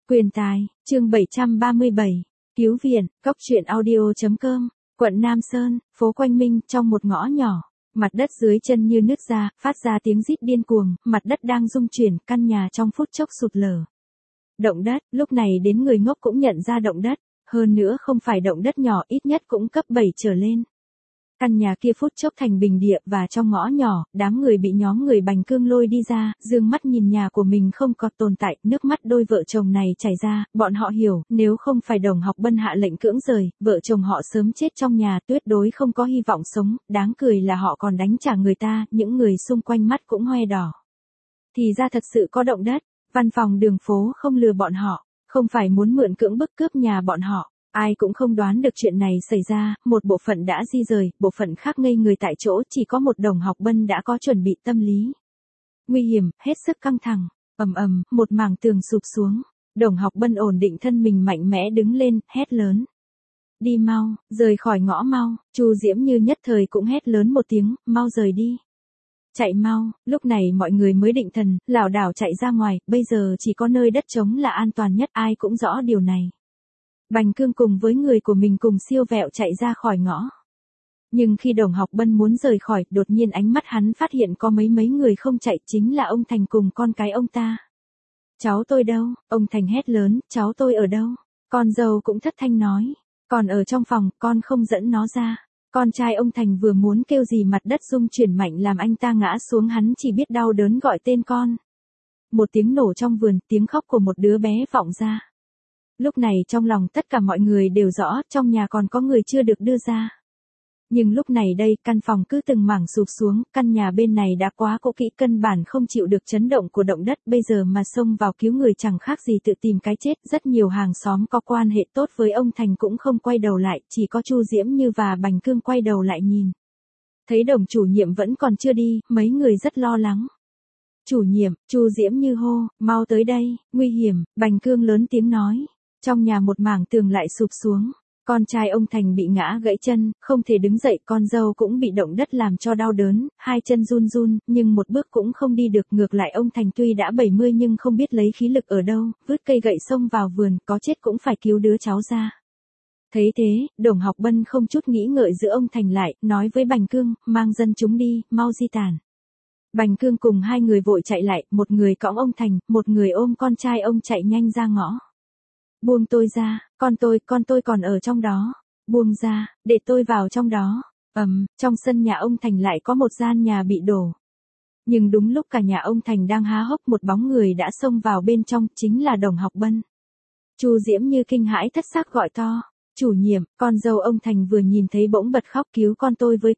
Quyền tài, chương 737, cứu viện, cóc truyện audio.com, quận Nam Sơn, phố Quanh Minh, trong một ngõ nhỏ. Mặt đất dưới chân như nứt ra, phát ra tiếng rít điên cuồng, mặt đất đang rung chuyển, căn nhà trong phút chốc sụt lở. Động đất, lúc này đến người ngốc cũng nhận ra động đất, hơn nữa không phải động đất nhỏ, ít nhất cũng cấp 7 trở lên. Căn nhà kia phút chốc thành bình địa và trong ngõ nhỏ, đám người bị nhóm người Bành Cương lôi đi ra, dương mắt nhìn nhà của mình không có tồn tại, nước mắt đôi vợ chồng này chảy ra, bọn họ hiểu, nếu không phải Đồng Học Bân hạ lệnh cưỡng rời, vợ chồng họ sớm chết trong nhà, tuyệt đối không có hy vọng sống, đáng cười là họ còn đánh trả người ta, những người xung quanh mắt cũng hoe đỏ. Thì ra thật sự có động đất, văn phòng đường phố không lừa bọn họ, không phải muốn mượn cưỡng bức cướp nhà bọn họ. Ai cũng không đoán được chuyện này xảy ra, một bộ phận đã di rời, bộ phận khác ngây người tại chỗ, chỉ có một Đồng Học Bân đã có chuẩn bị tâm lý. Nguy hiểm, hết sức căng thẳng, ầm, một mảng tường sụp xuống. Đồng Học Bân ổn định thân mình mạnh mẽ đứng lên, hét lớn. Đi mau, rời khỏi ngõ mau, Chu Diễm Như nhất thời cũng hét lớn một tiếng, mau rời đi. Chạy mau, lúc này mọi người mới định thần, lảo đảo chạy ra ngoài, bây giờ chỉ có nơi đất trống là an toàn nhất, ai cũng rõ điều này. Bành Cương cùng với người của mình cùng siêu vẹo chạy ra khỏi ngõ. Nhưng khi Đồng Học Bân muốn rời khỏi, đột nhiên ánh mắt hắn phát hiện có mấy người không chạy, chính là ông Thành cùng con cái ông ta. Cháu tôi đâu? Ông Thành hét lớn, cháu tôi ở đâu? Con dâu cũng thất thanh nói, còn ở trong phòng, con không dẫn nó ra. Con trai ông Thành vừa muốn kêu gì mặt đất rung chuyển mạnh làm anh ta ngã xuống, hắn chỉ biết đau đớn gọi tên con. Một tiếng nổ trong vườn, tiếng khóc của một đứa bé vọng ra. Lúc này trong lòng tất cả mọi người đều rõ, trong nhà còn có người chưa được đưa ra. Nhưng lúc này đây, căn phòng cứ từng mảng sụp xuống, căn nhà bên này đã quá cũ kỹ, căn bản không chịu được chấn động của động đất, bây giờ mà xông vào cứu người chẳng khác gì tự tìm cái chết. Rất nhiều hàng xóm có quan hệ tốt với ông Thành cũng không quay đầu lại, chỉ có Chu Diễm Như và Bành Cương quay đầu lại nhìn. Thấy Đồng chủ nhiệm vẫn còn chưa đi, mấy người rất lo lắng. Chủ nhiệm, Chu Diễm Như hô, mau tới đây, nguy hiểm, Bành Cương lớn tiếng nói. Trong nhà một mảng tường lại sụp xuống, con trai ông Thành bị ngã gãy chân, không thể đứng dậy, con dâu cũng bị động đất làm cho đau đớn, hai chân run, nhưng một bước cũng không đi được, ngược lại ông Thành tuy đã 70 nhưng không biết lấy khí lực ở đâu, vứt cây gậy xông vào vườn, có chết cũng phải cứu đứa cháu ra. Thấy thế, Đồng Học Bân không chút nghĩ ngợi giữ ông Thành lại, nói với Bành Cương, mang dân chúng đi, mau di tản. Bành Cương cùng hai người vội chạy lại, một người cõng ông Thành, một người ôm con trai ông chạy nhanh ra ngõ. Buông tôi ra, con tôi còn ở trong đó. Buông ra, để tôi vào trong đó. Trong sân nhà ông Thành lại có một gian nhà bị đổ. Nhưng đúng lúc cả nhà ông Thành đang há hốc, một bóng người đã xông vào bên trong, chính là Đồng Học Bân. Chu Diễm Như kinh hãi thất xác gọi to. Chủ nhiệm, con dâu ông Thành vừa nhìn thấy bỗng bật khóc, cứu con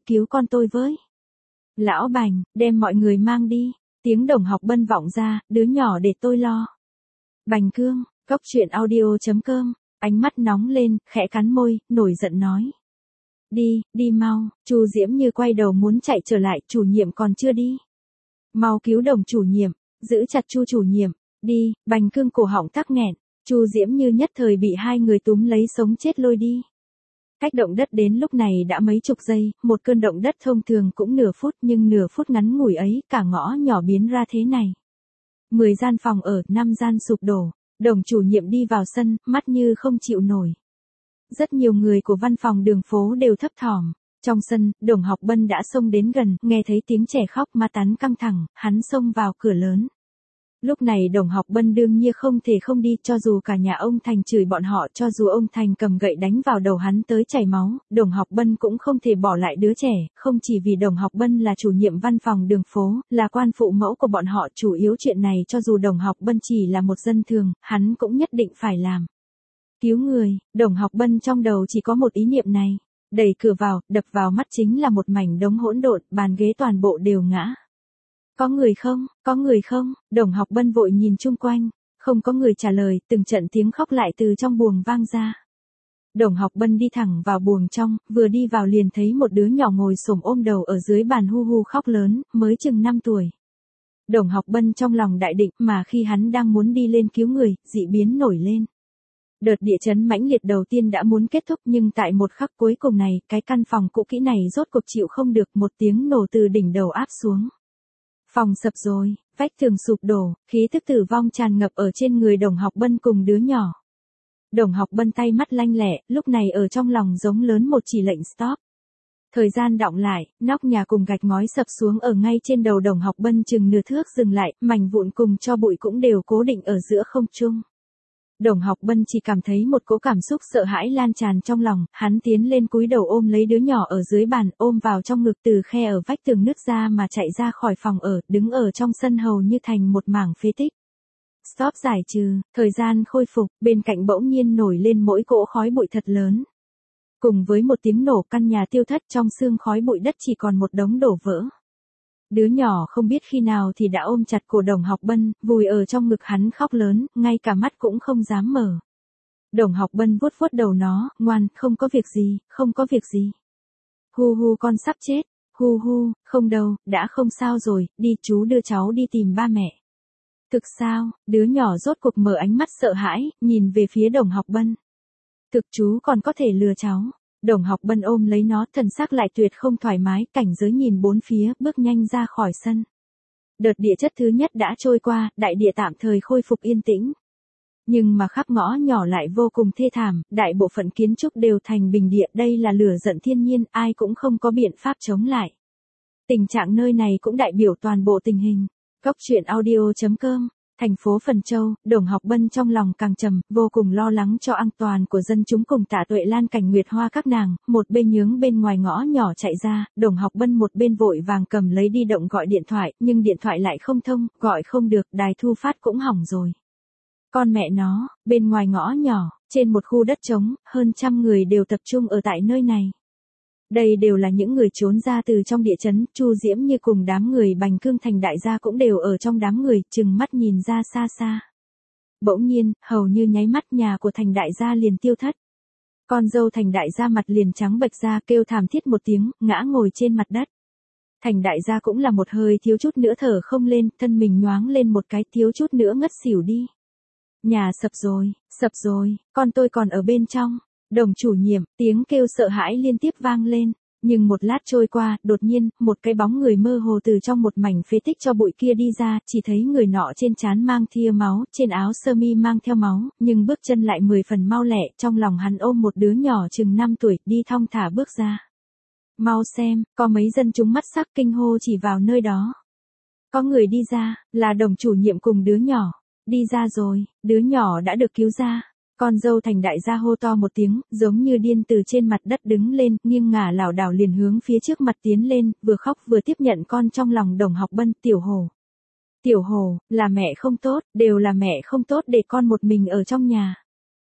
tôi với. Lão Bành, đem mọi người mang đi. Tiếng Đồng Học Bân vọng ra, đứa nhỏ để tôi lo. Bành Cương. Cóc truyện audio.com, ánh mắt nóng lên, khẽ cắn môi, nổi giận nói. Đi mau, Chu Diễm Như quay đầu muốn chạy trở lại, chủ nhiệm còn chưa đi. Mau cứu Đồng chủ nhiệm, giữ chặt Chu chủ nhiệm, đi, Bành Cương cổ họng tắc nghẹn, Chu Diễm Như nhất thời bị hai người túm lấy sống chết lôi đi. Cách động đất đến lúc này đã mấy chục giây, một cơn động đất thông thường cũng nửa phút, nhưng nửa phút ngắn ngủi ấy, cả ngõ nhỏ biến ra thế này. 10 gian phòng ở, 5 gian sụp đổ. Đồng chủ nhiệm đi vào sân, mắt như không chịu nổi. Rất nhiều người của văn phòng đường phố đều thấp thỏm. Trong sân, Đồng Học Bân đã xông đến gần, nghe thấy tiếng trẻ khóc, ma tán căng thẳng, hắn xông vào cửa lớn. Lúc này Đồng Học Bân đương nhiên không thể không đi, cho dù cả nhà ông Thành chửi bọn họ, cho dù ông Thành cầm gậy đánh vào đầu hắn tới chảy máu, Đồng Học Bân cũng không thể bỏ lại đứa trẻ, không chỉ vì Đồng Học Bân là chủ nhiệm văn phòng đường phố, là quan phụ mẫu của bọn họ, chủ yếu chuyện này cho dù Đồng Học Bân chỉ là một dân thường, hắn cũng nhất định phải làm. Cứu người, Đồng Học Bân trong đầu chỉ có một ý niệm này, đẩy cửa vào, đập vào mắt chính là một mảnh đống hỗn độn, bàn ghế toàn bộ đều ngã. Có người không, Đồng Học Bân vội nhìn chung quanh, không có người trả lời, từng trận tiếng khóc lại từ trong buồng vang ra. Đồng Học Bân đi thẳng vào buồng trong, vừa đi vào liền thấy một đứa nhỏ ngồi xổm ôm đầu ở dưới bàn hu khóc lớn, mới chừng 5 tuổi. Đồng Học Bân trong lòng đại định, mà khi hắn đang muốn đi lên cứu người, dị biến nổi lên. Đợt địa chấn mãnh liệt đầu tiên đã muốn kết thúc, nhưng tại một khắc cuối cùng này, cái căn phòng cũ kỹ này rốt cuộc chịu không được, một tiếng nổ từ đỉnh đầu áp xuống. Phòng sập rồi, Vách tường sụp đổ, khí tức tử vong tràn ngập ở trên người Đồng Học Bân cùng đứa nhỏ. Đồng Học Bân tay mắt lanh lẹ, lúc này ở trong lòng giống lớn một chỉ lệnh stop. Thời gian đọng lại, nóc nhà cùng gạch ngói sập xuống ở ngay trên đầu Đồng Học Bân chừng nửa thước dừng lại, mảnh vụn cùng cho bụi cũng đều cố định ở giữa không trung. Đồng Học Bân chỉ cảm thấy một cỗ cảm xúc sợ hãi lan tràn trong lòng, hắn tiến lên cúi đầu ôm lấy đứa nhỏ ở dưới bàn, ôm vào trong ngực từ khe ở vách tường nứt ra mà chạy ra khỏi phòng ở, đứng ở trong sân hầu như thành một mảng phế tích. Stop giải trừ, thời gian khôi phục, bên cạnh bỗng nhiên nổi lên mỗi cỗ khói bụi thật lớn. Cùng với một tiếng nổ căn nhà tiêu thất trong sương khói bụi đất chỉ còn một đống đổ vỡ. Đứa nhỏ không biết khi nào thì đã ôm chặt cổ Đồng Học Bân, vùi ở trong ngực hắn khóc lớn, ngay cả mắt cũng không dám mở. Đồng Học Bân vuốt vuốt đầu nó, ngoan, không có việc gì, không có việc gì. Hu hu con sắp chết, hu hu, không đâu, đã không sao rồi, đi chú đưa cháu đi tìm ba mẹ. Thực sao, đứa nhỏ rốt cuộc mở ánh mắt sợ hãi, nhìn về phía Đồng Học Bân. Thực chú còn có thể lừa cháu. Đồng Học Bân ôm lấy nó, thần sắc lại tuyệt không thoải mái, cảnh giới nhìn bốn phía, bước nhanh ra khỏi sân. Đợt địa chất thứ nhất đã trôi qua, đại địa tạm thời khôi phục yên tĩnh. Nhưng mà khắp ngõ nhỏ lại vô cùng thê thảm, đại bộ phận kiến trúc đều thành bình địa, đây là lửa giận thiên nhiên, ai cũng không có biện pháp chống lại. Tình trạng nơi này cũng đại biểu toàn bộ tình hình. Góc truyện audio.com. Thành phố Phần Châu, Đồng Học Bân trong lòng càng trầm, vô cùng lo lắng cho an toàn của dân chúng cùng Tạ Tuệ Lan Cảnh Nguyệt Hoa các nàng, một bên nhướng bên ngoài ngõ nhỏ chạy ra, Đồng Học Bân một bên vội vàng cầm lấy di động gọi điện thoại, nhưng điện thoại lại không thông, gọi không được, đài thu phát cũng hỏng rồi. Con mẹ nó, bên ngoài ngõ nhỏ, trên một khu đất trống, hơn 100 người đều tập trung ở tại nơi này. Đây đều là những người trốn ra từ trong địa chấn, Chu Diễm Như cùng đám người Bành Cương Thành đại gia cũng đều ở trong đám người, chừng mắt nhìn ra xa xa. Bỗng nhiên, hầu như nháy mắt nhà của Thành đại gia liền tiêu thất. Con dâu Thành đại gia mặt liền trắng bệch ra, kêu thảm thiết một tiếng, ngã ngồi trên mặt đất. Thành đại gia cũng là một hơi thiếu chút nữa thở không lên, thân mình nhoáng lên một cái, thiếu chút nữa ngất xỉu đi. Nhà sập rồi, con tôi còn ở bên trong. Đồng chủ nhiệm, tiếng kêu sợ hãi liên tiếp vang lên, nhưng một lát trôi qua, đột nhiên, một cái bóng người mơ hồ từ trong một mảnh phế tích cho bụi kia đi ra, chỉ thấy người nọ trên trán mang thìa máu, trên áo sơ mi mang theo máu, nhưng bước chân lại 10 phần mau lẹ, trong lòng hắn ôm một đứa nhỏ chừng 5 tuổi, đi thong thả bước ra. Mau xem, có mấy dân chúng mắt sắc kinh hô chỉ vào nơi đó. Có người đi ra, là đồng chủ nhiệm cùng đứa nhỏ. Đi ra rồi, đứa nhỏ đã được cứu ra. Con dâu Thành đại gia hô to một tiếng, giống như điên từ trên mặt đất đứng lên, nghiêng ngả lảo đảo liền hướng phía trước mặt tiến lên, vừa khóc vừa tiếp nhận con trong lòng Đồng Học Bân, Tiểu Hồ. Tiểu Hồ, là mẹ không tốt, đều là mẹ không tốt để con một mình ở trong nhà.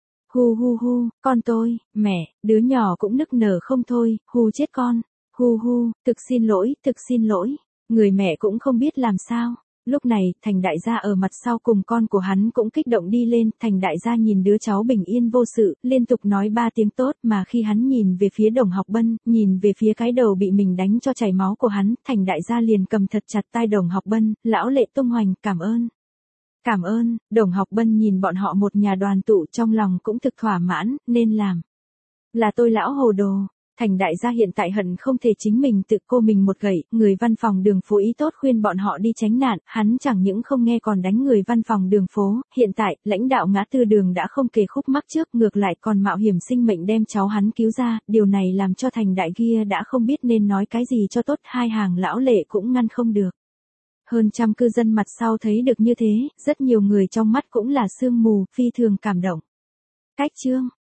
Hu hu hu, con tôi, mẹ, đứa nhỏ cũng nức nở không thôi, hu chết con. Hu hu, thực xin lỗi, người mẹ cũng không biết làm sao. Lúc này, Thành đại gia ở mặt sau cùng con của hắn cũng kích động đi lên, Thành đại gia nhìn đứa cháu bình yên vô sự, liên tục nói 3 tiếng tốt, mà khi hắn nhìn về phía Đồng Học Bân, nhìn về phía cái đầu bị mình đánh cho chảy máu của hắn, Thành đại gia liền cầm thật chặt tay Đồng Học Bân, lão lệ tung hoành, cảm ơn. Cảm ơn, Đồng Học Bân nhìn bọn họ một nhà đoàn tụ trong lòng cũng thực thỏa mãn, nên làm. Là tôi lão hồ đồ. Thành đại gia hiện tại hận không thể chính mình tự cô mình một gậy, người văn phòng đường phố ý tốt khuyên bọn họ đi tránh nạn, hắn chẳng những không nghe còn đánh người văn phòng đường phố, hiện tại, lãnh đạo ngã tư đường đã không kề khúc mắc trước, ngược lại còn mạo hiểm sinh mệnh đem cháu hắn cứu ra, điều này làm cho Thành đại kia đã không biết nên nói cái gì cho tốt, hai hàng lão lệ cũng ngăn không được. Hơn 100 cư dân mặt sau thấy được như thế, rất nhiều người trong mắt cũng là sương mù, phi thường cảm động. Cách chương